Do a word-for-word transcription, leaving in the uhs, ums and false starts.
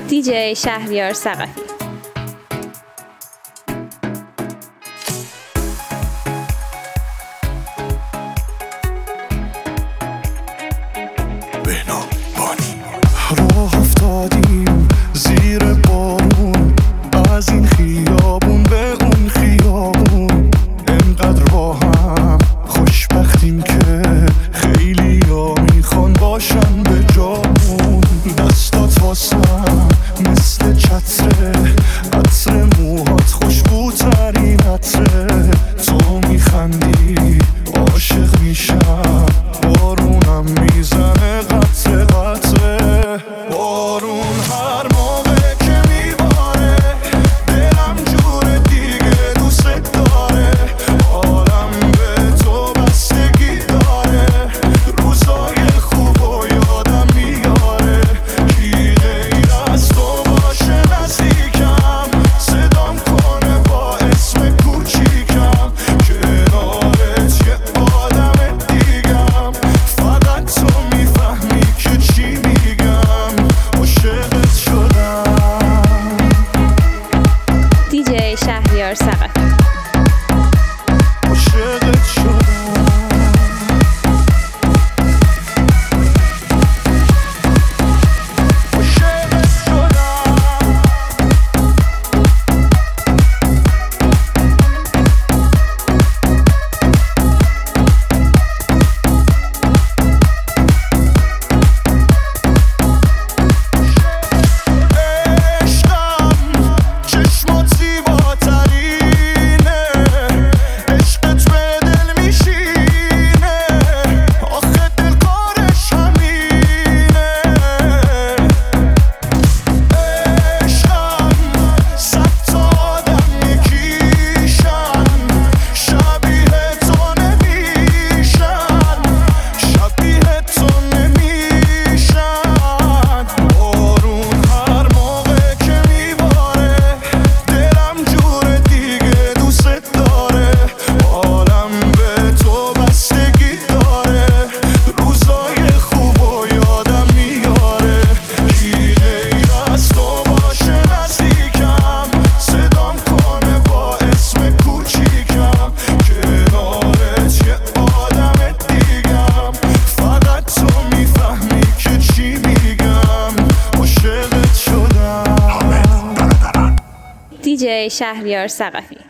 دیجی شهریار ثقفی. راه افتادیم زیر بارون، از این خیابون به اون خیابون، انقدر با هم خوشبختیم که خیلی ها میخوان باشن به جامون. دستات واسم مثل چتره، عطر موهات خوشبوترین عطره. تو میخندی عاشق میشم، بارونم میزنه قطره قطره. بارون هر موقع که میباره دلم جور دیگه دوست داره. عالم به تو بستگی داره، روزای خوب و یادم میاره. کی غیر از تو باشه نزدیکم، صدام کنه با اسم کوچیکم. کنارت یه آدم دیگم، فقط تو میفهمی که چی میگم. عاشقت شدم. دیجی شهریار ثقفی. عاشقت شدم. عاشقت شدم. عشقم چشمات زیباترینه، عشقت به دل میشینه. آخه دل کارش همینه. عشقم صد تا آدم یکیشن، شبیه تو نمیشن، شبیه تو نمیشن. بارون هر موقع که میباره دلم جور دیگه دوست داره. عالم به تو بستگی داره، روزای خوب و یادم میاره. کی غیر از تو باشه نزدیکم، صدام کنه با اسم کوچیکم. کنارت یه آدم دیگم، فقط تو میفهمی که چی میگم. عاشقت شدم. دیجی شهریار ثقفی.